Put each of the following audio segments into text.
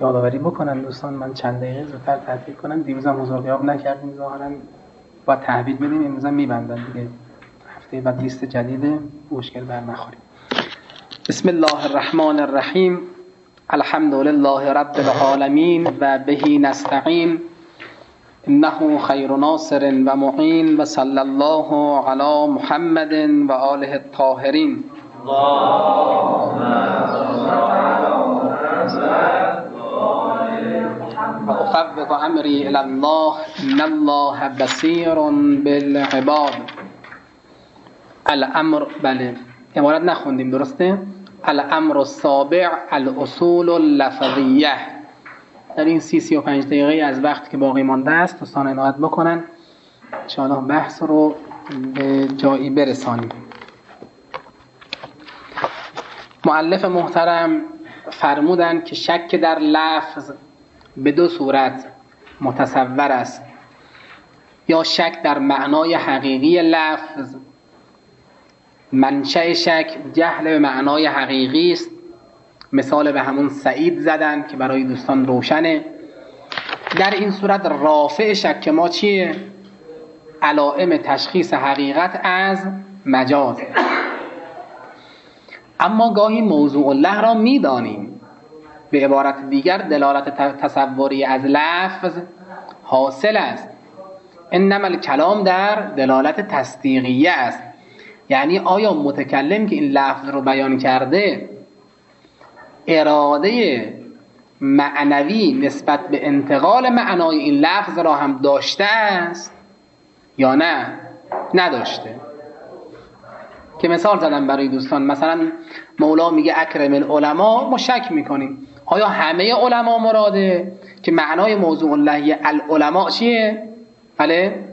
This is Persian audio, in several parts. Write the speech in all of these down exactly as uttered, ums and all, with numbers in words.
یادآوری بکنن دوستان، من چند دقیقه زودتر تعطیل کنم. دیروز هم حضور غیاب نکردیم، ظاهرا با تحویل بدیم، امروز هم میبندن دیگه، هفته بعد لیست جدیده، مشکل بر نخوریم. بسم الله الرحمن الرحیم. الحمد لله رب العالمین و به نستعین، انه خیر ناصر و معین و صلی الله علی محمد و آله الطاهرین. و افوض امری الی الله ان الله بصیر بالعباد. الامر، بله عبارت نخوندیم درسته؟ الامر السابع الاصول اللفظیه. در این سی سی و پنج دقیقه از وقت که باقی مانده است دوستان عنایت بکنن انشاءالله بحث رو به جایی برسانیم. مؤلف محترم فرمودن که شک در لفظ به دو صورت متصور است، یا شک در معنای حقیقی لفظ. منشأ شک جهل به معنای حقیقی است، مثال به همون سعید زدن که برای دوستان روشنه. در این صورت رافع شک ما چیه؟ علائم تشخیص حقیقت از مجاز. اما گاهی موضوع الله را میدانیم، به عبارت دیگر دلالت تصوری از لفظ حاصل است. انما الکلام در دلالت تصدیقیه است، یعنی آیا متکلم که این لفظ رو بیان کرده اراده معنوی نسبت به انتقال معنای این لفظ را هم داشته است یا نه نداشته. که مثال زدم برای دوستان، مثلا مولا میگه اکرم العلماء، ما شک میکنیم آیا همه علما مراده که معنای موضوع اللهی العلماء چیه؟ بله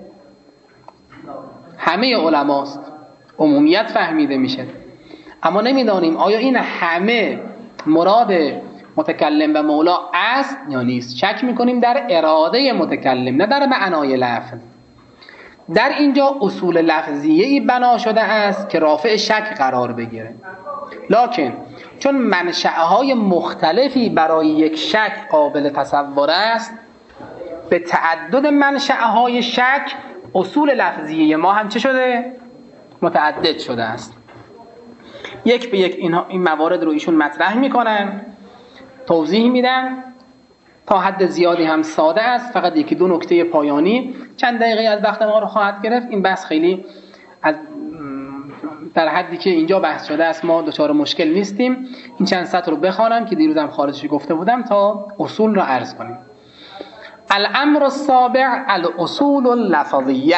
همه علماست، عمومیت فهمیده میشه، اما نمیدانیم آیا این همه مراد متکلم و مولا است یا نیست. شک میکنیم در اراده متکلم نه در معنای لفظ. در اینجا اصول لفظیه‌ای بنا شده است که رافع شک قرار بگیره، لکن چون منشأهای مختلفی برای یک شک قابل تصور است، به تعدد منشأهای شک اصول لفظیه ما هم چه شده؟ متعدد شده است. یک به یک اینها این موارد رو ایشون مطرح میکنن، توضیح میدن، تا حد زیادی هم ساده است. فقط یکی دو نکته پایانی چند دقیقه از وقت ما رو خواهد گرفت. این بحث خیلی از در حدی که اینجا بحث شده است ما دچار مشکل نیستیم. این چند سطر رو بخوانم که دیروزم خارجش گفته بودم تا اصول را عرض کنیم. الامر السابع الاصول اللفظیه.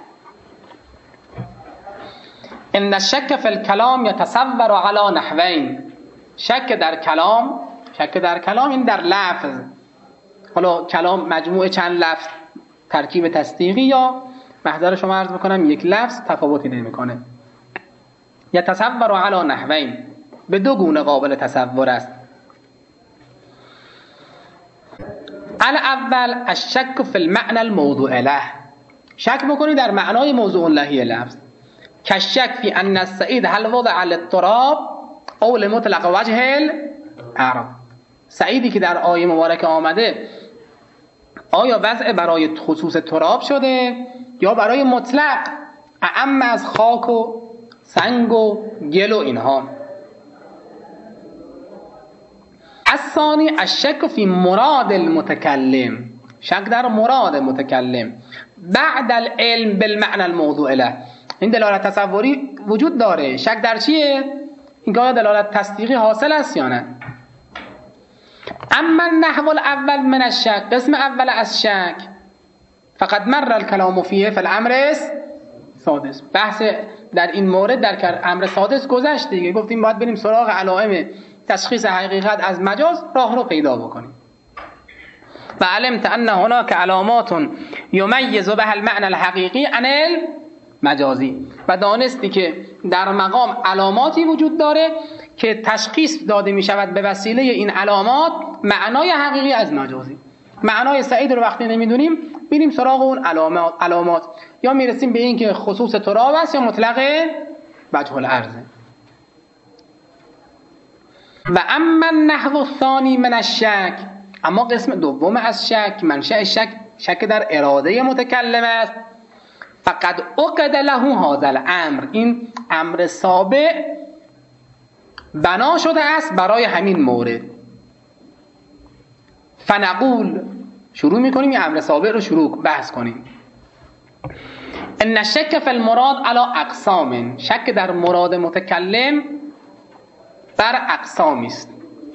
ان الشک فی الکلام یتصور علی نحوین. شک در کلام، شک در کلام این در لفظ، حالا کلام مجموعه چند لفظ ترکیب تصدیقی یا محضر شما عرض بکنم یک لفظ تفاوتی نمیکنه. یتصور علی نحوین، به دو گونه قابل تصور است. الاول الشک فی المعنى الموضوع له. شک بکنی در معنای موضوع لهی لفظ. کشک فی ان السعید هل وضع للتراب او لمطلق وجه الاعراب. سعیدی که در آیه مبارکه آمده آیا وضع برای خصوص تراب شده یا برای مطلق اعم از خاک و سنگ و گل و اینها. الثانی الشک فی مراد المتکلم. شک در مراد متکلم بعد العلم بالمعنى الموضوع له. این دلالت تصوری وجود داره، شک در چیه؟ این که دلالت تصدیقی حاصل است یا نه. اما النحو الاول من الشک، قسم اول از شک، فقط مر الکلام فیه فی الامر سادس. بحث در این مورد در امر سادس گذشت دیگه، گفتیم باید بریم سراغ علائم تشخیص حقیقت از مجاز، راه رو پیدا بکنیم. و علمت ان هناك علامات یمیز بها المعنى الحقیقی عن المجازی. و دانستی که در مقام علاماتی وجود داره که تشخیص داده می شود به وسیله این علامات معنای حقیقی از مجازی. معنای سعید رو وقتی نمیدونیم میریم سراغ اون علامات, علامات. یا میرسیم به این که خصوص تراب است یا مطلق وجه الارض. و اما النحو الثانی من الشک، اما قسم دوم از شک، منشأ شک شک در اراده متکلم است. فقد عقد له هذا الامر، این امر سابع بنا شده است برای همین مورد. فنقول، شروع میکنیم این امر سابع رو شروع بحث کنیم. ان الشک فی المراد علی اقسام، شک در مراد متکلم بر اقسامی است.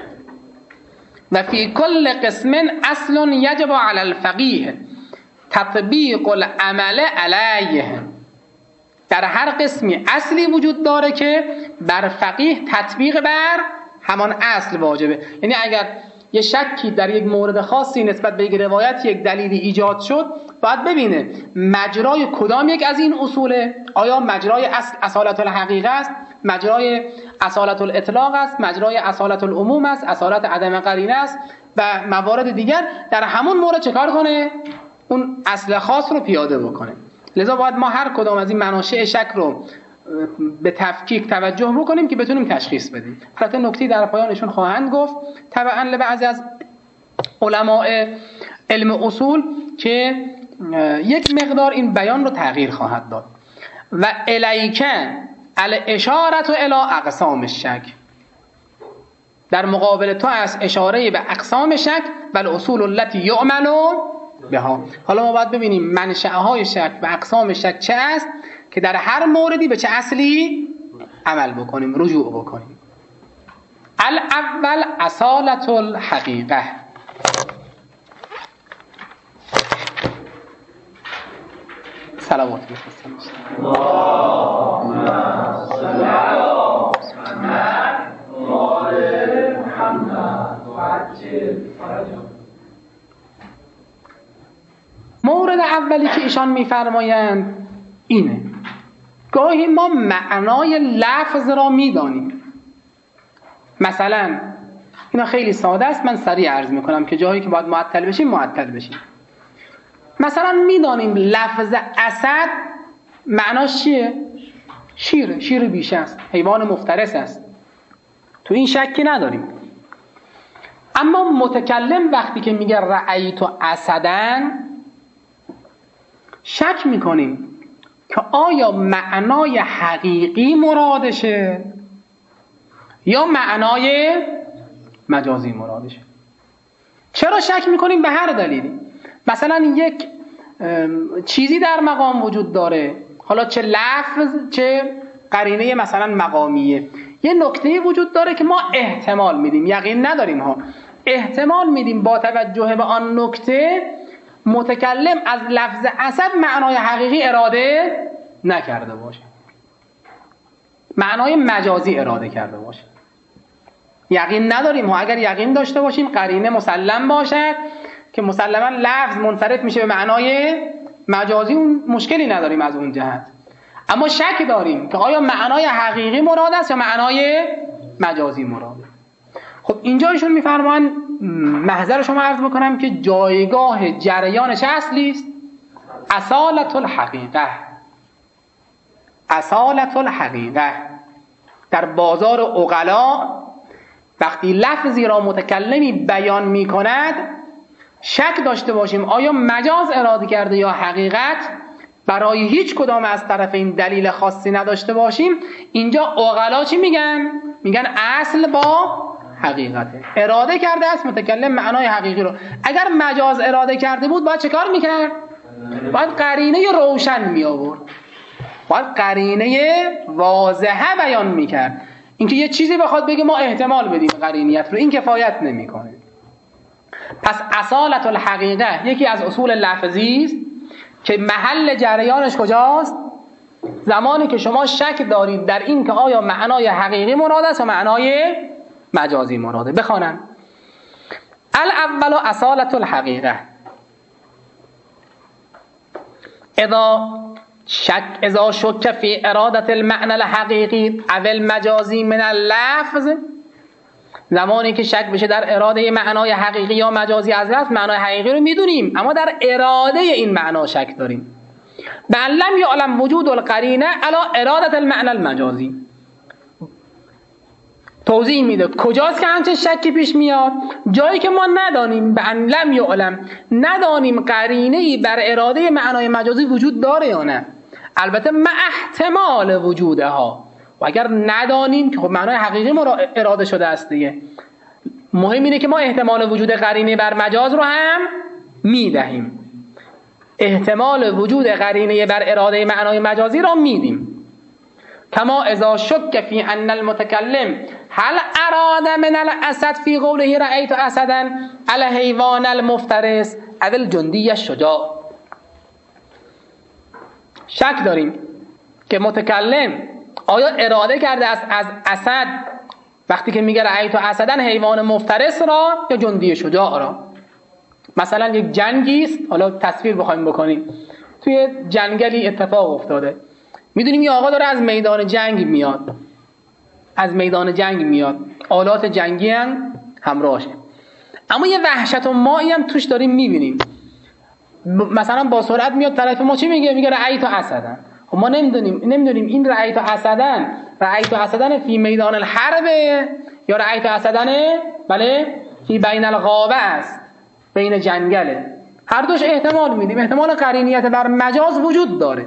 و فی کل قسم اصل یجب علی الفقیه تطبیق العمل علیه، در هر قسمی اصلی وجود داره که بر فقیه تطبیق بر همان اصل واجبه. یعنی اگر یه شکی در یک مورد خاصی نسبت به یک روایت یک دلیلی ایجاد شد، باید ببینه مجرای کدام یک از این اصوله. آیا مجرای اصل اصالت الحقیقه است، مجرای اصالت الاطلاق است، مجرای اصالت العموم است، اصالت عدم قرینه است و موارد دیگر. در همون مورد چه کار کنه؟ اون اصل خاص رو پیاده بکنه. لذا باید ما هر کدام از این مناشئ شک رو به تفکیک توجه بکنیم که بتونیم تشخیص بدیم. البته نکته در پایانشون خواهند گفت تبعا لبعضی از علماء علم اصول که یک مقدار این بیان رو تغییر خواهد داد. و الیکن الاشاره الی اقسام الشک، در مقابل تو از اشاره به اقسام شک و الاصول التي یعمل بها. حالا ما باید ببینیم منشأهای شک و اقسام شک چه است که در هر موردی به چه اصلی عمل بکنیم، رجوع بکنیم. الاول اصالت الحقیقه. صلوات می‌فرستم. اللهم صل علی محمد و عجل فرجه. مورد اولی که ایشان می‌فرمایند اینه، گاهی ما معنای لفظ را می‌دانیم. مثلا اینا خیلی ساده است، من سریع عرض می‌کنم که جایی که باید معطل بشیم معطل بشیم. مثلا می‌دانیم لفظ اسد معناش چیه؟ شیر، شیر بیشه است، حیوان مفترس است، تو این شکی نداریم. اما متکلم وقتی که میگه رأیت اسدن، شک میکنیم که آیا معنای حقیقی مرادشه یا معنای مجازی مرادشه. چرا شک میکنیم؟ به هر دلیلی. مثلا یک چیزی در مقام وجود داره، حالا چه لفظ چه قرینه مثلا مقامیه، یه نکته وجود داره که ما احتمال میدیم، یقین نداریم ها، احتمال میدیم با توجه به آن نکته متکلم از لفظ اسد معنای حقیقی اراده نکرده باشه، معنای مجازی اراده کرده باشه. یقین نداریم ها. اگر یقین داشته باشیم قرینه مسلم باشد که مسلما لفظ منصرف میشه به معنای مجازی، اون مشکلی نداریم از اون جهت. اما شک داریم که آیا معنای حقیقی مراد است یا معنای مجازی مراده. خب اینجا ایشون میفرمان، محضر شما عرض بکنم که جایگاه جریان چه اصلی است؟ اصالت الحقیقه. اصالت الحقیقه در بازار عقلا وقتی لفظی را متکلمی بیان می کند شک داشته باشیم آیا مجاز اراده کرده یا حقیقت، برای هیچ کدام از طرفین دلیل خاصی نداشته باشیم، اینجا عقلا چی میگن؟ میگن اصل با حقیقته. اراده کرده است متکلم معنای حقیقی رو. اگر مجاز اراده کرده بود باید چه کار میکرد؟ باید قرینه روشن می آورد، باید قرینه واضحه بیان میکرد. اینکه یه چیزی بخواد بگه ما احتمال بدیم قرینیت رو، این کفایت نمیکنه. پس اصالت الحقیقه یکی از اصول لفظی است که محل جریانش کجاست؟ زمانی که شما شک دارید در این که آیا معنای حقیقی مراد است و معنای مجازی مراده. بخوانم: الاول اصالت الحقیقه اذا شک اذا شک فی اراده المعنى الحقیقی او المجازی من اللفظ، زمانی که شک بشه در اراده معنای حقیقی یا مجازی از لفظ، معنای حقیقی رو میدونیم اما در اراده این معنا شک داریم. بل لم یعلم وجود القرینه علی اراده المعنى المجازی، توضیح میده کجاست که همچین شکی پیش میاد. جایی که ما ندانیم به ان لم یعلم، ندانیم قرینه‌ای بر اراده معنای مجازی وجود داره یا نه، البته مع احتمال وجودها. و اگر ندانیم که خب معنای حقیقی ما را اراده شده است دیگه، مهم اینه که ما احتمال وجود قرینه بر مجاز رو هم میدهیم، احتمال وجود قرینه بر اراده معنای مجازی را میدیم. کما اذا شک فی ان المتکلم هل اراد من الاسد فی قوله رأیت اسدا الحیوان المفترس او الجندی الشجاع. شک داریم که متکلم آیا اراده کرده است از اسد وقتی که میگه رأیت اسدا حیوان مفترس را یا جندی شجاع را. مثلا یک جنگی است، حالا تصویر بخوایم بکنیم، توی جنگلی اتفاق افتاده، میدونیم یه آقا داره از میدان جنگ میاد، از میدان جنگ میاد، آلات جنگی هم همراهشه، اما یه وحشت و مایی هم توش داریم میبینیم. مثلا با سرعت میاد طرف ما، چی میگه؟ میگه رأیت اسدا. خب ما نمیدونیم نمیدونیم این رأیت اسدا رأیت اسدا فی میدان الحرب یا رأیت اسدا بله فی بین الغابه است، بین جنگله. هر دوش احتمال میدیم، احتمال قرینیت بر مجاز وجود داره.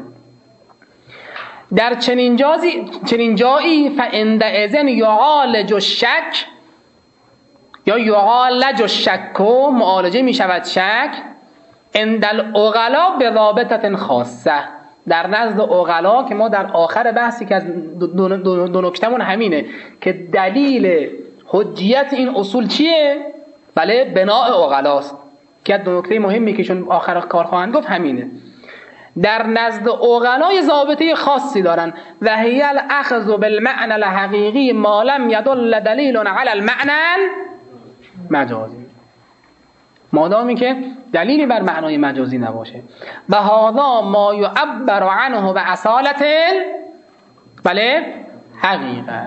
در چنین جازی چنین جایی فعند اذن یعالج الشک یا یعالج الشک، معالجه میشود شک عند العقلا بضابطه خاصه، در نزد عقلا، که ما در آخر بحثی که از دو, دو, دو, دو نکتمون همینه که دلیل حجیت این اصول چیه؟ بله بناء عقلاست، که دو نکته مهمی که چون آخر کار خواهند گفت همینه. در نزد عقلا ضابطه خاصی دارن و هی الاخذ بالمعنى الحقیقی ما لم يدل دلیل علی المعنى مجازی، مادامی که دلیلی بر معنای مجازی نباشه. و هذا ما یعبر عنه باصالت بله حقیقه.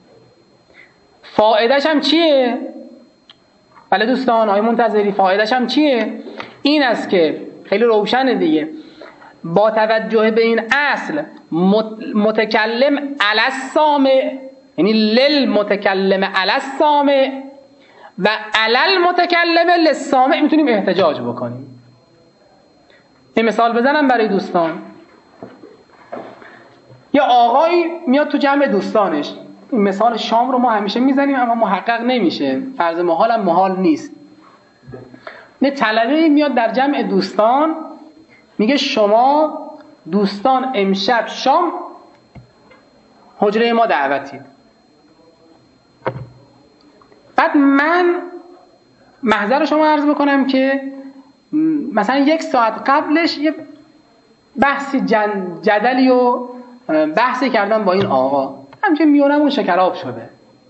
فایدهش هم چیه؟ بله دوستان آقای منتظری، فایدهش هم چیه؟ این است که خیلی روشنه دیگه، با توجه به این اصل متکلم علی السامع، یعنی للمتکلم علی السامع و علی المتکلم للسامع میتونیم احتجاج بکنیم. این مثال بزنم برای دوستان. یه آقایی میاد تو جمع دوستانش، این مثال شام رو ما همیشه میزنیم اما محقق نمیشه، فرض محال هم محال نیست. یه طلبه میاد در جمع دوستان میگه شما دوستان امشب شام حجره ما دعوتید. بعد من محضر شما عرض بکنم که مثلا یک ساعت قبلش یه بحثی جدلی و بحثی کردم با این آقا، همچنین میونمون شکراب شده.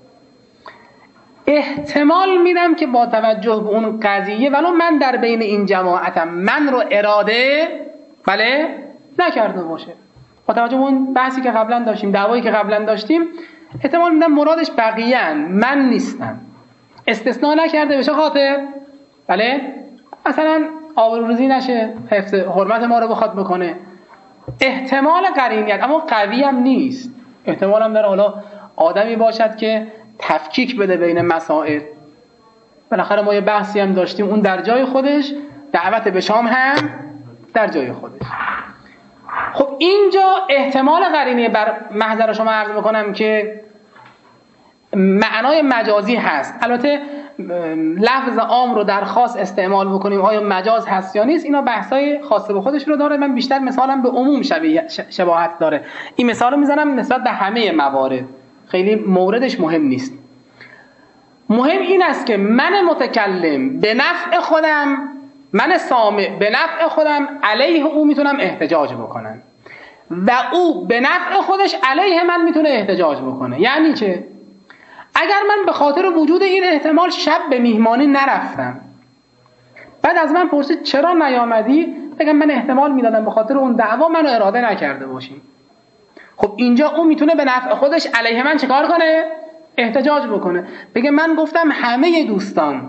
احتمال میدم که با توجه به اون قضیه ولو من در بین این جماعتم من رو اراده بله نکرده باشه، با توجه به اون بحثی که قبلا داشتیم، دعوایی که قبلا داشتیم، احتمال میدم مرادش بقیه‌ان، من نیستم. استثناء نکرده بشه خاطر بله مثلا آبروریزی نشه، حفظ حرمت ما رو بخواد بکنه. احتمال قرینیت اما قوی هم نیست، احتمال هم داره حالا آدمی باشد که تفکیک بده بین مسائل. بالاخره ما یه بحثی هم داشتیم، اون در جای خودش، دعوت به شام هم در جای خودش. خب اینجا احتمال قرینه بر محضر شما عرض میکنم که معنای مجازی هست. البته لفظ عام رو در خاص استعمال بکنیم، آیا مجاز هست یا نیست، اینا بحثای خاصه به خودش رو داره. من بیشتر مثالم به عموم شبیه شباهت داره. این مثال رو میزنم نسبت به همه موارد، خیلی موردش مهم نیست. مهم این است که من متکلم به نفع خودم، من سامع به نفع خودم علیه او میتونم احتجاج بکنم و او به نفع خودش علیه من میتونه احتجاج بکنه. یعنی چه؟ اگر من به خاطر وجود این احتمال شب به میهمانی نرفتم، بعد از من پرسید چرا نیامدی، بگم من احتمال میدادم به خاطر اون دعوا منو اراده نکرده باشی. خب اینجا اون میتونه به نفع خودش علیه من چیکار کنه؟ احتجاج بکنه. بگه من گفتم همه دوستان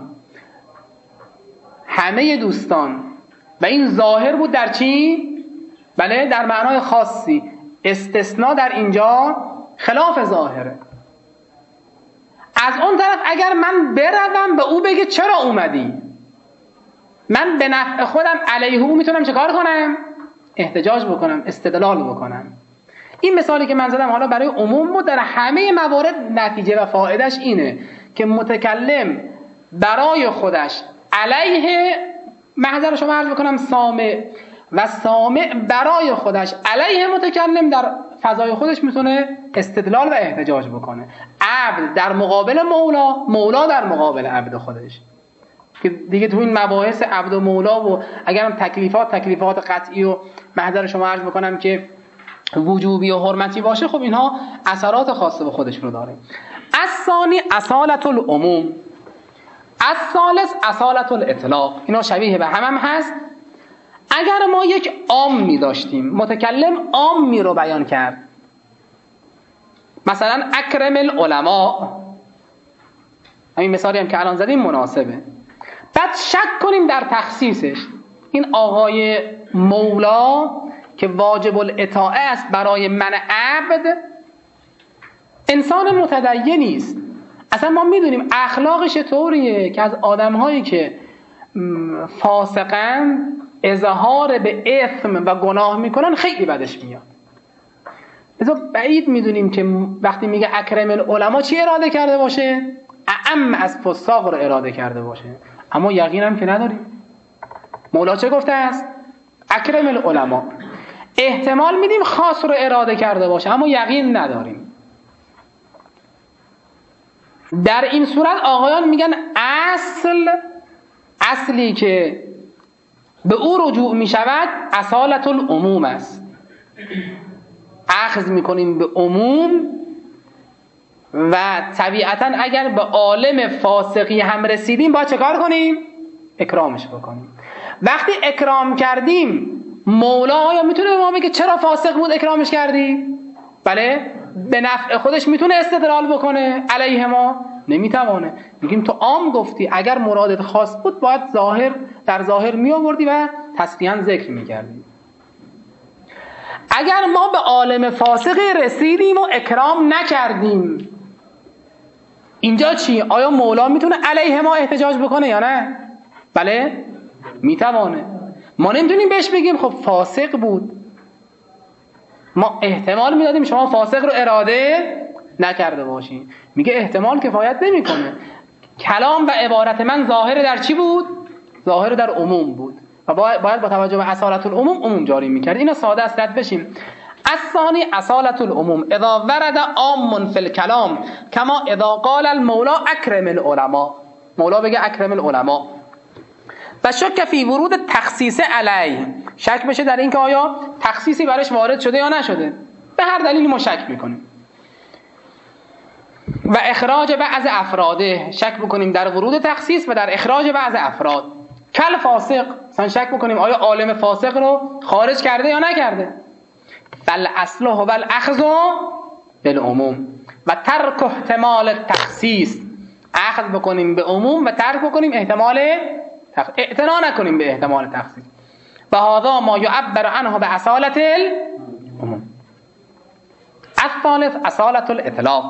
همه دوستان و این ظاهر بود در چی؟ بله در معنای خاصی. استثناء در اینجا خلاف ظاهره. از اون طرف اگر من بروم به او بگه چرا اومدی، من به نفع خودم علیه او میتونم چه کار کنم؟ احتجاج بکنم، استدلال بکنم. این مثالی که من زدم حالا برای عموم بود، در همه موارد نتیجه و فایدهش اینه که متکلم برای خودش علیه محضر شما عرض بکنم سامع، و سامع برای خودش علیه متکلم در فضای خودش میتونه استدلال و احتجاج بکنه. عبد در مقابل مولا، مولا در مقابل عبد خودش. که دیگه تو این مباحث عبد و مولا و اگرم تکلیفات تکلیفات قطعی و محضر شما عرض بکنم که وجوبی و حرمتی باشه، خب اینها اثرات خاصه به خودش رو داره. از ثانی اصالت العموم، از ثالث اصالت الاطلاق. اینا شبیه به هم هم هست. اگر ما یک عامی داشتیم، متکلم عامی رو بیان کرد، مثلا اکرم العلماء، همین مثالی هم که الان زدیم مناسبه. بعد شک کنیم در تخصیصش، این آقای مولا که واجب الاطاعه است برای من عبد، انسان متدینی است. اصلا ما میدونیم اخلاقش طوریه که از آدمهایی که فاسقن، اظهار به اثم و گناه میکنن خیلی بدش میاد. لذا بعید میدونیم که وقتی میگه اکرم العلماء چی اراده کرده باشه؟ اعم از فساق رو اراده کرده باشه. اما یقین هم که نداریم. مولا چه گفته است؟ اکرم العلماء. احتمال میدیم خاص رو اراده کرده باشه، اما یقین نداریم. در این صورت آقایان میگن اصل، اصلی که به او رجوع میشود اصالت العموم است. اخذ میکنیم به عموم و طبیعتا اگر به عالم فاسقی هم رسیدیم باید چه کار کنیم؟ اکرامش بکنیم. وقتی اکرام کردیم مولا آیا میتونه به ما بگه چرا فاسق بود اکرامش کردی؟ بله، به نفع خودش میتونه استدلال بکنه علیه ما؟ نمیتوانه. میگیم تو عام گفتی، اگر مرادت خاص بود باید ظاهر در ظاهر می آوردی و تصریحاً ذکر میکردی. اگر ما به عالم فاسقی رسیدیم و اکرام نکردیم، اینجا چی؟ آیا مولا میتونه علیه ما احتجاج بکنه یا نه؟ بله، میتوانه. ما نمیتونیم بهش بگیم خب فاسق بود، ما احتمال میدادیم شما فاسق رو اراده نکرده باشین. میگه احتمال کفایت نمیکنه. کلام و عبارت من ظاهر در چی بود؟ ظاهر در عموم بود و باید با توجه به اصالت العموم عموم جاری میکرد. اینو ساده است رد بشیم. الثانی اصالت العموم اذا ورد عام فی الکلام کما اذا قال المولا اکرم العلماء. مولا بگه اکرم العلماء و شک فی ورود تخصیص علیه، شک بشه در این که آیا تخصیصی برش وارد شده یا نشده. به هر دلیلی ما شک میکنیم. و اخراج بعض افراده، شک بکنیم در ورود تخصیص و در اخراج بعض افراد. کل فاسق، مثلا شک بکنیم آیا عالم فاسق رو خارج کرده یا نکرده. بل اصله و بل اخذ بالعموم و ترک احتمال تخصیص، اخذ بکنیم به عموم و ترک بکنیم احتمال تخ... اعتنا نکنیم به احتمال تخصیص. و هذا ما یعبر عنه به اصالت العموم. الثالث اصالت الاطلاق.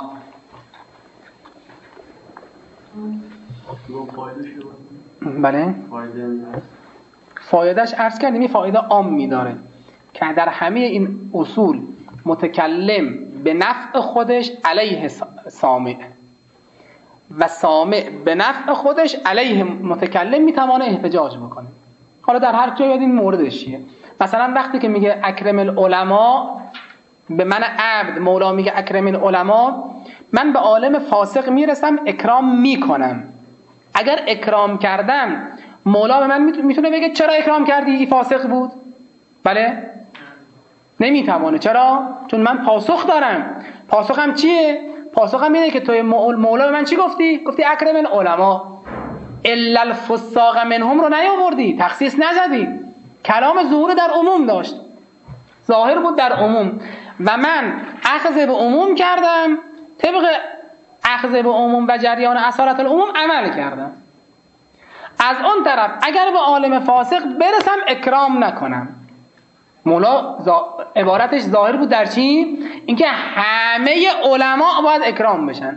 بله، فایدهش عرض کردیم این فایده عامی داره که در همه این اصول متکلم به نفع خودش علیه سامع و سامع به نفع خودش علیه متکلم میتوانه احتجاج بکنه. حالا در هر جای این موردش چیه؟ مثلا وقتی که میگه اکرم العلماء به من عبد، مولا میگه اکرم العلماء، من به عالم فاسق میرسم اکرام میکنم. اگر اکرام کردم مولا به من میتونه بگه چرا اکرام کردی؟ این فاسق بود؟ بله؟ نمیتوانه. چرا؟ چون من پاسخ دارم. پاسخم چیه؟ پاسخم اینه که توی مولا به من چی گفتی؟ گفتی اکرم العلماء. الا الفساق منهم رو نیاوردی، تخصیص نزدی. کلام ظهور در عموم داشت، ظاهر بود در عموم و من اخذ به عموم کردم، طبق اخذ به عموم و جریان اصالت العموم عمل کردم. از اون طرف اگر به عالم فاسق برسم اکرام نکنم. مولا زا... عبارتش ظاهر بود در چی؟ اینکه همه علما باید اکرام بشن.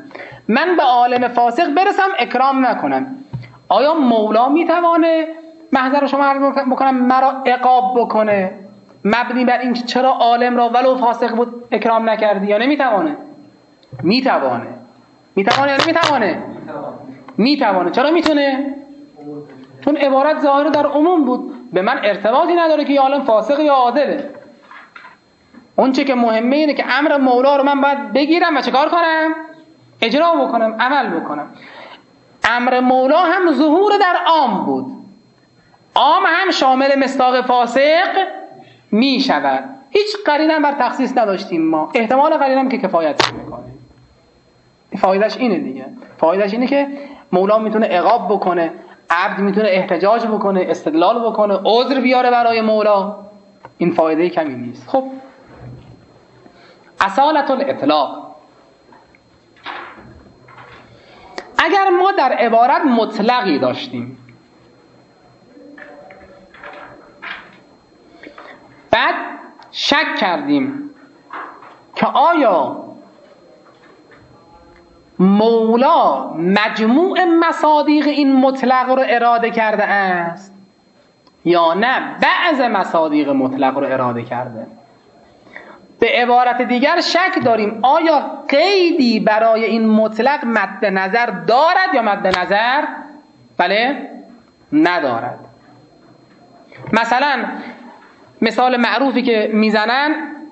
من به عالم فاسق برسم اکرام نکنم. آیا مولا میتوانه محضر شما عرض بکنم مرا عقاب بکنه مبنی بر اینکه چرا عالم را ولو فاسق بود اکرام نکردی، یا نمیتوانه؟ میتوانه. میتوانه یا نمیتوانه؟ میتوانه. چرا میتونه؟ چون عبارت ظاهر در عموم بود، به من ارتباطی نداره که عالم فاسق یا عادله. اون چه که مهمه اینه که امر مولا رو من باید بگیرم و چه کار کنم؟ اجرا بکنم، عمل بکنم. امر مولا هم ظهور در عام بود، عام هم شامل مصداق فاسق می شود. هیچ قرینه هم بر تخصیص نداشتیم ما، احتمال قرینه هم که کفایت میکنه. فایدهش اینه دیگه، فایدهش اینه که مولا میتونه عقاب بکنه، عبد میتونه احتجاج بکنه، استدلال بکنه، عذر بیاره برای مولا. این فایده کمی نیست. خب اصالت الاطلاق، اگر ما در عبارت مطلقی داشتیم بعد شک کردیم که آیا مولا مجموع مصادیق این مطلق رو اراده کرده است یا نه بعض مصادیق مطلق رو اراده کرده، به عبارت دیگر شک داریم آیا قیدی برای این مطلق مد نظر دارد یا مد نظر بله ندارد. مثلا مثال معروفی که میزنن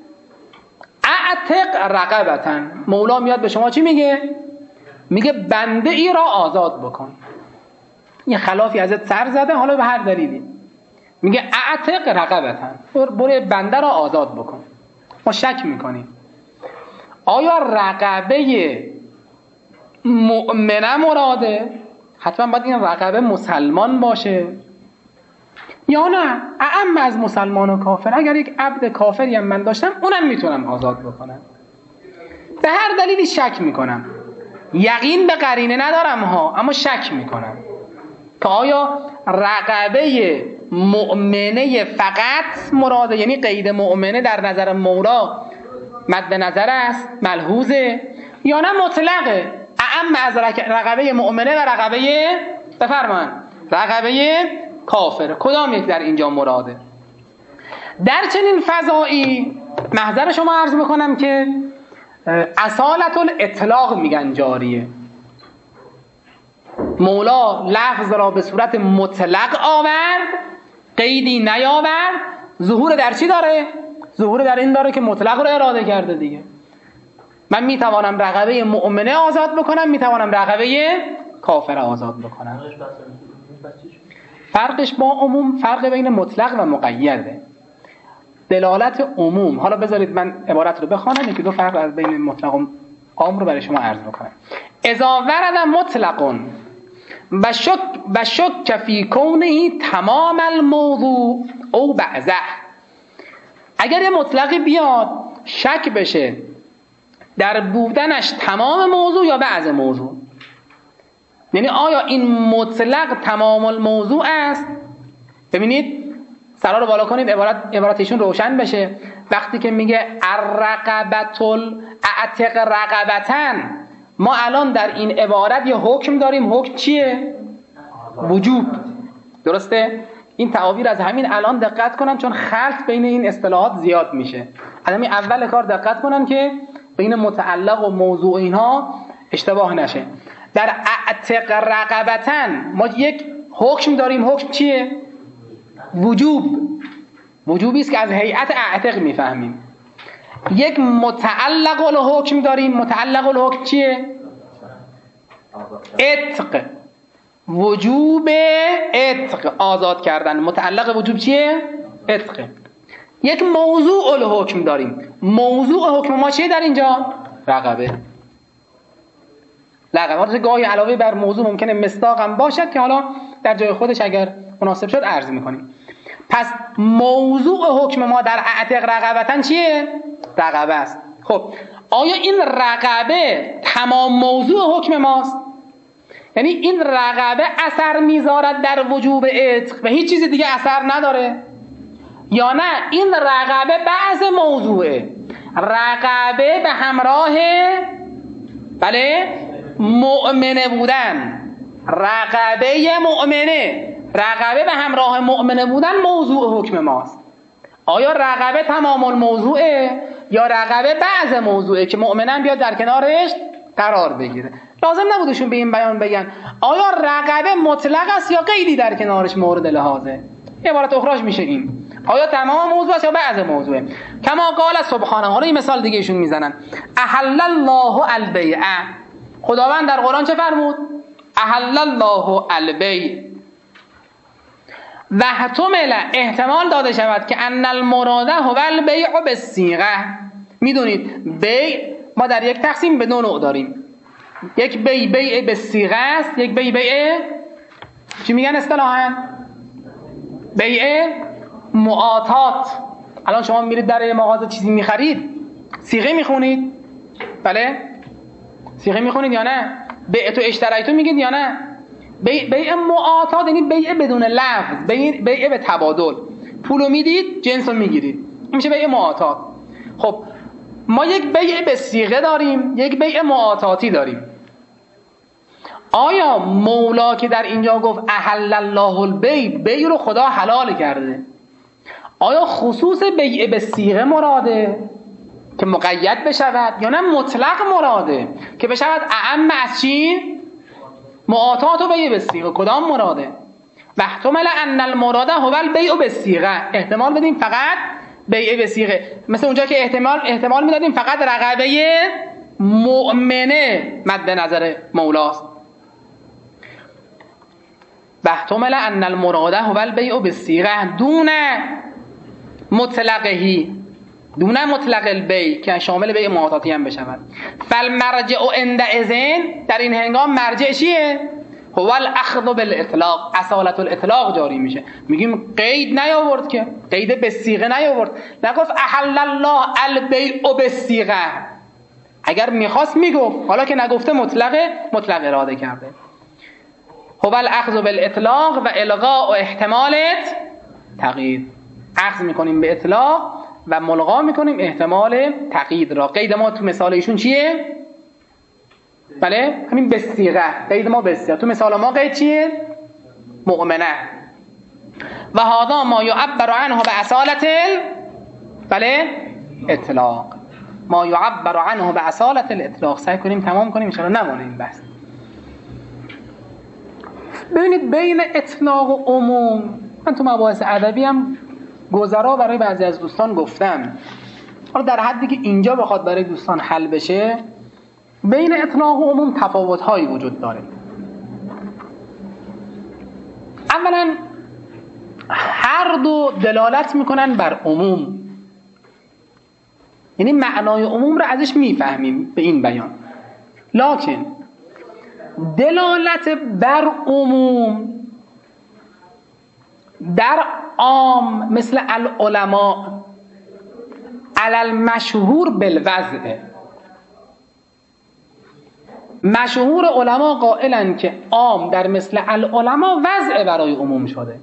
اعتق رقبتن، مولا میاد به شما چی میگه؟ میگه بنده ای را آزاد بکن. یه خلافی ازت سر زده، حالا به هر دلیلی میگه اعتق رقبتن، برو بنده را آزاد بکن. ما شک میکنیم آیا رقبه مؤمنه مراده؟ حتما باید این رقبه مسلمان باشه یا نه اعم از مسلمان و کافر؟ اگر یک عبد کافری هم من داشتم اونم میتونم آزاد بکنم. به هر دلیلی شک میکنم، یقین به قرینه ندارم ها، اما شک میکنم که آیا رقبه مؤمنه فقط مراده، یعنی قید مؤمنه در نظر مولا مد نظر است، ملحوظه، یا نه مطلقه اعم از رقبه مؤمنه و رقبه بفرمان رقبه کافر؟ کدام یک در اینجا مراده؟ در چنین فضایی محضر شما عرض میکنم که اصالت الاطلاق میگن جاریه. مولا لفظ را به صورت مطلق آورد، قیدی نیاورد. ظهور در چی داره؟ ظهور در این داره که مطلق رو اراده کرده دیگه. من میتوانم رقبه مؤمنه آزاد بکنم، میتوانم رقبه کافر آزاد بکنم. فرقش با عموم فرق بین مطلق و مقیده. دلالت عموم، حالا بذارید من عبارت رو بخوانم یکی دو فرق از بین مطلق و عام رو برای شما عرض بکنم. اذا ورد مطلق و شک و شک فی کونه تمام الموضوع او بعضه، اگر یه مطلقی بیاد شک بشه در بودنش تمام موضوع یا بعض موضوع، یعنی آیا این مطلق تمام الموضوع است؟ ببینید سرا رو بالا کنید عبارت عبارتشون روشن بشه. وقتی که میگه الرقبة الاعتق رقبتن، ما الان در این عبارت یه حکم داریم. حکم چیه؟ وجوب. درسته؟ این تعابیر از همین الان دقت کنن چون خلط بین این اصطلاحات زیاد میشه. الان اول کار دقت کنن که بین متعلق و موضوع اینها اشتباه نشه. در اعتق رقبتن ما یک حکم داریم. حکم چیه؟ وجوب. وجوبی است که از هیئت اعتق میفهمیم. یک متعلق الحکم داریم. متعلق الحکم چیه؟ عتق. وجوب عتق، آزاد کردن. متعلق وجوب چیه؟ عتق. یک موضوع الحکم داریم. موضوع حکم ما چیه در اینجا؟ رقبه. رقبه گاهی علاوه بر موضوع ممکنه مصداق هم باشد که حالا در جای خودش اگر مناسب شد عرض میکنیم. پس موضوع حکم ما در اعتق رقبتن چیه؟ رقبه است. خب آیا این رقبه تمام موضوع حکم ماست؟ یعنی این رقبه اثر میذارد در وجوب عتق و هیچ چیز دیگه اثر نداره؟ یا نه این رقبه بعض موضوعه؟ رقبه به همراه بله مؤمنه بودن، رقبه مؤمنه، رقبه به همراه مؤمنه بودن موضوع حکم ماست. آیا رقبه تمام الموضوعه یا رقبه بعض موضوعه که مؤمنن بیاد در کنارش قرار بگیره؟ لازم نبودشون به این بیان بگن آیا رقبه مطلق است یا قیدی در کنارش مورد لحاظه. عبارت اخراج میشه این آیا تمام موضوع است یا بعض موضوعه. کما قال سبحانه. حالا این مثال دیگه ایشون میزنن احل الله البیع. خداوند در قرآن چه فرمود؟ احل الله البیع و احتمل احتمال داده شود که ان المراده هو البیع بالصیغه. میدونید بیع ما در یک تقسیم به دو نوع داریم، یک بیع بیع بالصیغه است، یک بیع بیع چی میگن اصطلاحاً؟ بیع معاطات. الان شما میرید در مغازه چیزی میخرید صیغه میخونید؟ بله صیغه میخونید یا نه؟ بیع تو اشتریتو میگید یا نه؟ بیع بیع معاطات یعنی بیع بدون لفظ، بیع بیع به تبادل، پولو میدید جنسو میگیرید، این میشه بیع معاطات. خب ما یک بیع به صیغه داریم، یک بیع معاطاتی داریم. آیا مولا که در اینجا گفت احل الله البیع، بیع رو خدا حلال کرده، آیا خصوص بیع به صیغه مراده که مقید بشود یا نه مطلق مراده که بشود اعم از چی؟ معاطات و بیع به صیغه. کدام مراده؟ و احتمال ان المراده هو البیع به صیغه. احتمال بدیم فقط بیع به صیغه، مثل اونجا که احتمال احتمال میدادیم فقط رقبه مؤمنه مد نظر مولاست. و احتمال ان المراده هو البیع به صیغه دون مطلقهی، دون مطلق البیع که شامل بیع معاطاتی هم بشود. فالمرجع عندئذ، در این هنگام مرجع چیه؟ هو الاخذ بالاطلاق، اصالت الاطلاق جاری میشه. میگیم قید نیاورد که، قید به صیغه نیاورد، نگفت احل الله البیع بالصیغه. اگر میخواست میگفت، حالا که نگفته مطلقه، مطلق اراده کرده. هو الاخذ بالاطلاق و الغاء و احتمالت تقیید. اخذ میکنیم به اطلاق و ملغا میکنیم احتمال تقیید را. قید ما تو مثال ایشون چیه؟ بله همین به صیغه، قید ما به صیغه. تو مثال ما قید چیه؟ مؤمنه. و هذا ما یعبر عنه به اصالت ال... بله اطلاق، ما یعبر عنه به اصالت الاطلاق. سعی کنیم تمام کنیم ان شاء الله نمونه این بحث. ببینید بین اطلاق و عموم، من تو مباحث ادبی هم گذرا برای بعضی از دوستان گفتم، حالا در حدی که اینجا بخواد برای دوستان حل بشه، بین اطلاق و عموم تفاوت‌هایی وجود داره. اولا هر دو دلالت میکنن بر عموم، یعنی معنای عموم رو ازش میفهمیم به این بیان. لکن دلالت بر عموم در عام مثل العلماء علی المشهور بالوضع، مشهور علما قائلن که عام در مثل العلماء وضع برای عموم شده.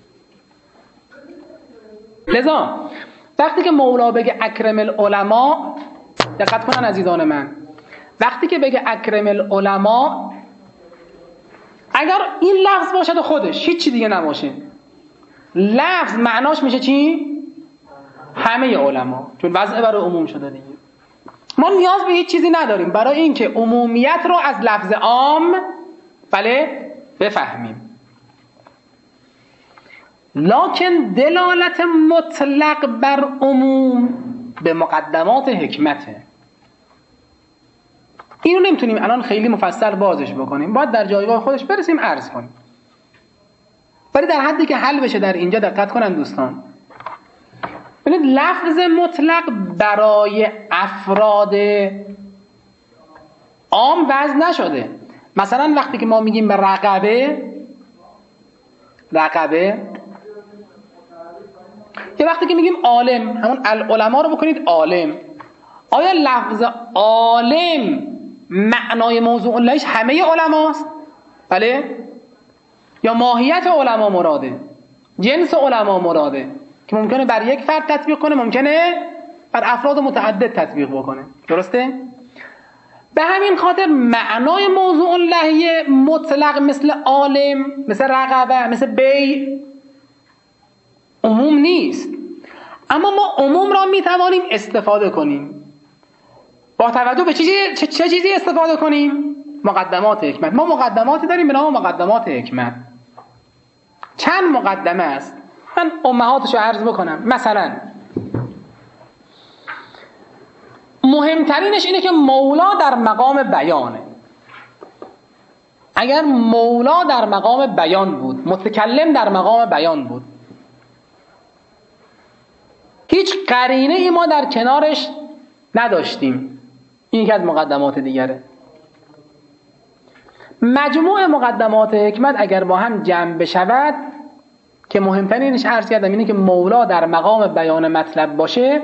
لذا وقتی که مولا بگه اکرم العلماء، دقت کنن عزیزان من، وقتی که بگه اکرم العلماء، اگر این لفظ باشد خودش هیچی دیگه نباشه، لفظ معناش میشه چی؟ همه علما، چون وضع برای عموم شده دیگه. ما نیاز به هیچ چیزی نداریم برای اینکه عمومیت رو از لفظ عام بله بفهمیم. لکن دلالت مطلق بر عموم به مقدمات حکمته. اینو نمیتونیم الان خیلی مفصل بازش بکنیم، باید در جایگاه خودش برسیم عرض کنیم. ولی در حدی که حل بشه در اینجا دقت کنن دوستان. ببینید لفظ مطلق برای افراد عام وضع نشده. مثلا وقتی که ما میگیم به رقبه، رقبه، یه وقتی که میگیم عالم، همون العلماء رو بکنید عالم، آیا لفظ عالم معنای موضوع اللهش همه علماست؟ بله؟ یا ماهیت علما مراده، جنس علما مراده که ممکنه بر یک فرد تطبیق کنه، ممکنه بر افراد متعدد تطبیق بکنه. درسته؟ به همین خاطر معنای موضوع لحیه مطلق مثل عالم، مثل رقبه، مثل بیع عموم نیست، اما ما عموم را میتوانیم استفاده کنیم. با توجه به چه چه, چه چیزی استفاده کنیم؟ مقدمات حکمت. ما مقدماتی داریم به نام مقدمات حکمت. چند مقدمه است، من امهاتشو عرض بکنم. مثلا مهمترینش اینه که مولا در مقام بیانه. اگر مولا در مقام بیان بود، متکلم در مقام بیان بود، هیچ قرینه ای ما در کنارش نداشتیم. این یکی از مقدمات دیگره. مجموع مقدمات حکمت اگر با هم جمع بشود، که مهمترینش عرض کردم اینه که مولا در مقام بیان مطلب باشه،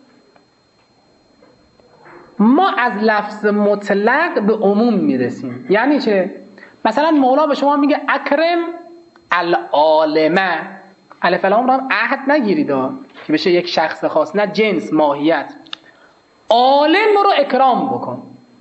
ما از لفظ مطلق به عموم میرسیم. یعنی چه؟ مثلا مولا به شما میگه اکرم العالمه، الف لام را هم عهد نگیرید که بشه یک شخص خاص، نه جنس، ماهیت. عالم رو اکرام بکن.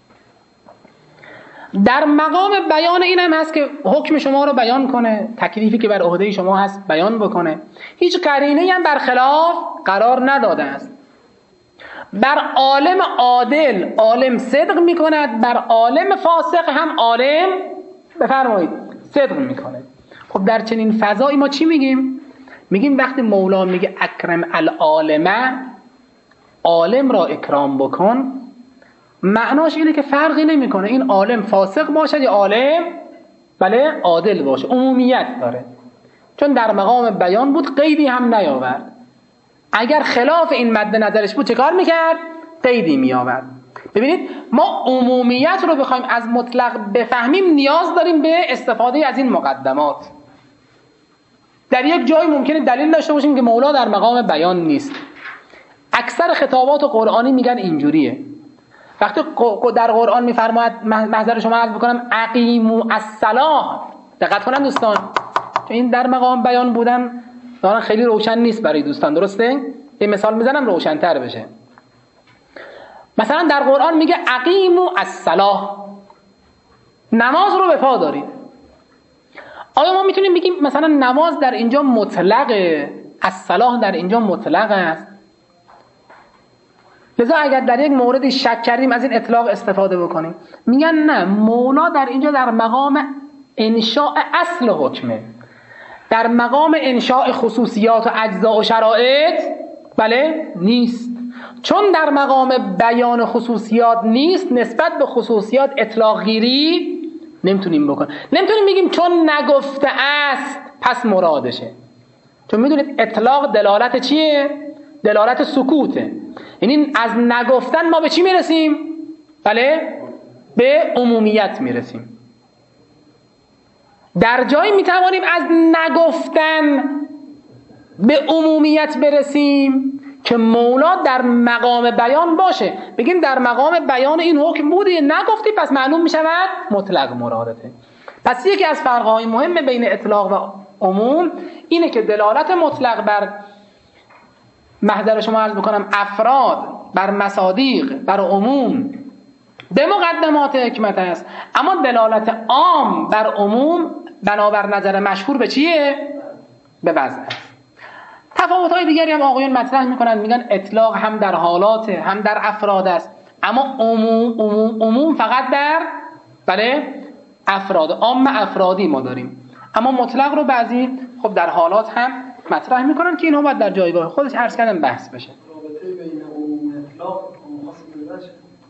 در مقام بیان این هم هست که حکم شما رو بیان کنه، تکلیفی که بر عهده شما هست بیان بکنه. هیچ قرینه‌ای هم برخلاف قرار نداده است. بر عالم عادل عالم صدق میکند، بر عالم فاسق هم عالم بفرمایید صدق میکنه. خب در چنین فضایی ما چی میگیم؟ میگیم وقتی مولا میگه اکرم العالمه، عالم را اکرام بکن، معناش اینه که فرقی نمیکنه این عالم فاسق باشد یا عالم بله عادل باشه، عمومیت داره. چون در مقام بیان بود قیدی هم نیاورد. اگر خلاف این مد نظرش بود چه کار میکرد؟ قیدی میآورد. ببینید ما عمومیت رو بخوایم از مطلق بفهمیم نیاز داریم به استفاده از این مقدمات. در یک جای ممکنه دلیل داشته باشیم که مولا در مقام بیان نیست. اکثر خطابات قرآنی میگن اینجوریه. وقتی در قرآن میفرماید، محضر شما عرض بکنم، اقیموا الصلاة، دقت کنن دوستان، چون این در مقام بیان بودن دارن خیلی روشن نیست برای دوستان، درسته؟ یه مثال میزنم روشن‌تر بشه. مثلا در قرآن میگه اقیموا الصلاة، نماز رو به پا دارید. آیا ما میتونیم بگیم مثلا نماز در اینجا مطلقه، الصلاة در اینجا مطلق است؟ لذا اگر در یک موردی شک کردیم از این اطلاق استفاده بکنیم. میگن نه، مولا در اینجا در مقام انشاء اصل حکمه، در مقام انشاء خصوصیات و اجزا و شرایط بله نیست. چون در مقام بیان خصوصیات نیست، نسبت به خصوصیات اطلاق گیری نمیتونیم بکنیم. نمیتونیم بگیم چون نگفته است پس مرادشه. چون میدونید اطلاق دلالت چیه؟ دلالت سکوته. یعنی از نگفتن ما به چی میرسیم؟ بله به عمومیت میرسیم. در جایی میتوانیم از نگفتن به عمومیت برسیم که مولا در مقام بیان باشه، بگیم در مقام بیان این حکم بوده، نگفتی پس معلوم میشود مطلق مرادته. پس یکی از فرقهای مهم بین اطلاق و عموم اینه که دلالت مطلق بر محضر شما عرض بکنم افراد، بر مصادیق، بر عموم به مقدمات حکمت است، اما دلالت عام بر عموم بنابر نظر مشهور به چیه؟ به وضع است. تفاوت‌های دیگری هم آقایون مطرح میکنن، میگن اطلاق هم در حالات هم در افراد است، اما عموم عموم عموم فقط در بله افراد، عام افرادی ما داریم، اما مطلق رو بعضی خب در حالات هم مطرح میکنن که اینها باید در جایگاه خودش عرض کردن بحث بشه. رابطه بین عموم و اطلاق مخاصمه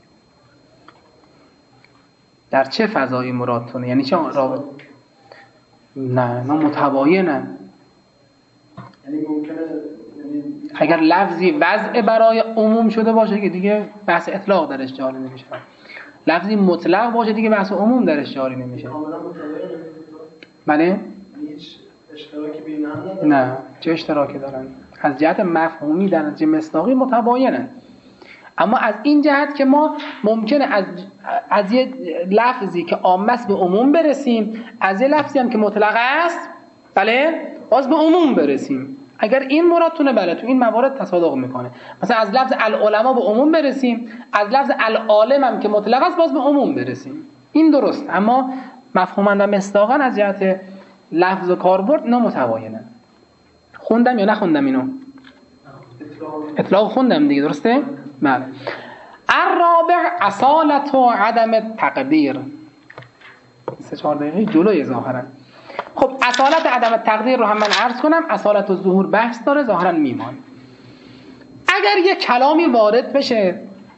در چه فضایی مرادتونه؟ یعنی چه رابطه؟ نه نه متباینه. یعنی ممکنه یعنی اگر لفظی وضع برای عموم شده باشه که دیگه بحث اطلاق درش جاری نمیشه، لفظی مطلق باشه دیگه بحث عموم درش جاری نمیشه. کاملا متباینه. بله؟ هیچ اشتراکی بین هم نداره؟ نه، چه اشتراکی دارن؟ از جهت مفهومی در نتیجه مصداقی متباینن، اما از این جهت که ما ممکنه از از یه لفظی که عام است به عموم برسیم، از یه لفظی هم که مطلق است بله باز به عموم برسیم. اگر این مرادتونه بله تو این موارد تصادق میکنه. مثلا از لفظ العلماء به عموم برسیم، از لفظ العالم هم که مطلق است باز به عموم برسیم، این درست. اما مفهوما و مصداقا از جهت لفظ و کاربرد اینا متباینن. خوندم یا نخوندم اینو؟ اطلاق خوندم دیگه، درسته؟ بله. الرابع اصالت و عدم تقدیر. سه چهار دقیقه جلوی ظاهرا. خب اصالت عدم تقدیر رو هم من عرض کنم. اصالت و ظهور بحث داره، ظاهرا میمان. اگر یک کلامی وارد بشه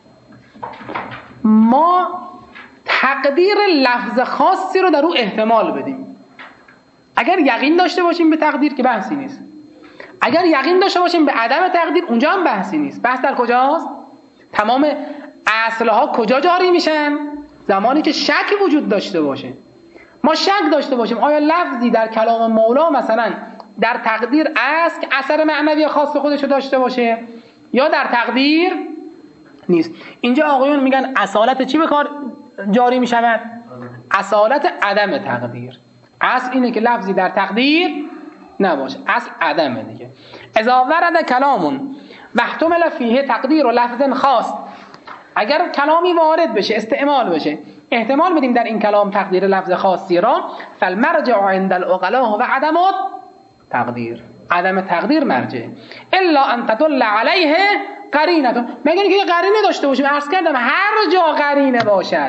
ما تقدیر لفظ خاصی رو در او احتمال بدیم، اگر یقین داشته باشیم به تقدیر که بحثی نیست، اگر یقین داشته باشیم به عدم تقدیر اونجا هم بحثی نیست. بحث در کجاست؟ تمام اصلها کجا جاری میشن؟ زمانی که شک وجود داشته باشه. ما شک داشته باشیم آیا لفظی در کلام مولا مثلا در تقدیر است که اثر معنوی خاص خودشو داشته باشه یا در تقدیر نیست. اینجا آقایون میگن اصالت چی به کار جاری میشود؟ اصالت عدم تقدیر. اصل اینه که لفظی در تقدیر نباشه، اصل عدمه دیگه. اذا ورد کلامون و احتمل فیه تقدیر و لفظ خاص، اگر کلامی وارد بشه استعمال بشه احتمال بدیم در این کلام تقدیر لفظ خاصی را، فالمرجع عند العقلاء و عدم تقدیر، عدم تقدیر مرجع الا ان تدل علیه قرینه، مگر اینکه قرینه داشته باشیم. عرض کردم هر جا قرینه باشد،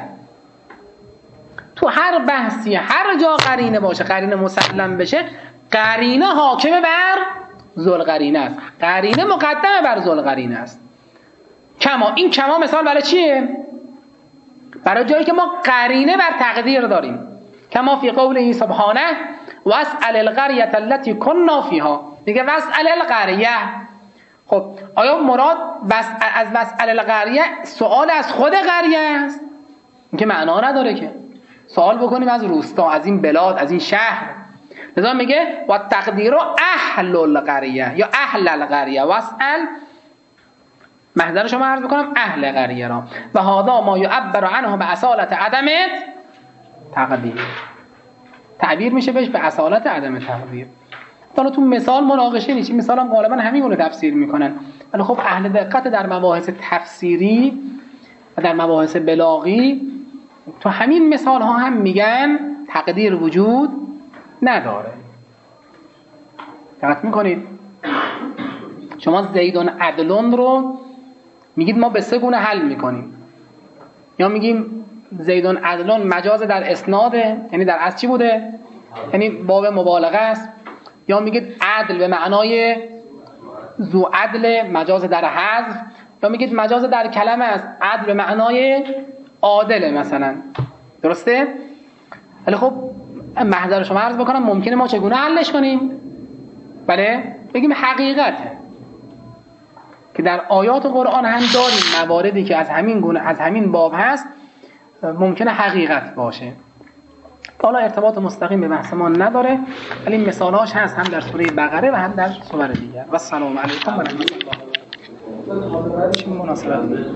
تو هر بحثی هر جا قرینه باشه، قرینه مسلم بشه، قرینه حاکمه بر ذوالقرینه است، قرینه مقدمه بر ذوالقرینه است. کما این کما مثال برای چیه؟ برای جایی که ما قرینه بر تقدیر داریم. کما فی قوله سبحانه واسأل القرية التي كنا فيها، میگه واسأل القرية. خب آیا مراد از واسأل القرية سوال از خود قریه است؟ این که معنا نداره که سوال بکنیم از روستا، از این بلاد، از این شهر. لذا میگه و تقدیر اهل القرية یا اهل القرية، واسأل محضر شما عرض بکنم اهل قریه را. و هذا ما یعبر عنه به اصالت عدم تقدیر، تعبیر میشه بهش به اصالت عدم تقدیر. حالا تو مثال مناقشه نیست، مثال هم غالبا همین رو تفسیر میکنن، ولی خب اهل دقت در مباحث تفسیری و در مباحث بلاغی تو همین مثال ها هم میگن تقدیر وجود نداره. دقت میکنید؟ شما زیدون عدلون رو میگید ما به سه گونه حل میکنیم، یا میگیم زیدون عدلون مجاز در اسناده، یعنی در اصل چی بوده؟ یعنی باب مبالغه است، یا میگید عدل به معنای ذو عدل مجاز در حذف، یا میگید مجاز در کلمه است، عدل به معنای عادل مثلا. درسته؟ ولی خب محضر شما عرض بکنم ممکنه ما چگونه حلش کنیم؟ بله؟ بگیم حقیقته که در آیات قرآن هم داریم مواردی که از همین گونه از همین باب هست، ممکنه حقیقت باشه. حالا ارتباط مستقیم به بحث ما نداره، ولی مثالهاش هست هم در سوره بقره و هم در سور دیگر. و السلام علیکم و رحمت الله. چه مناسبت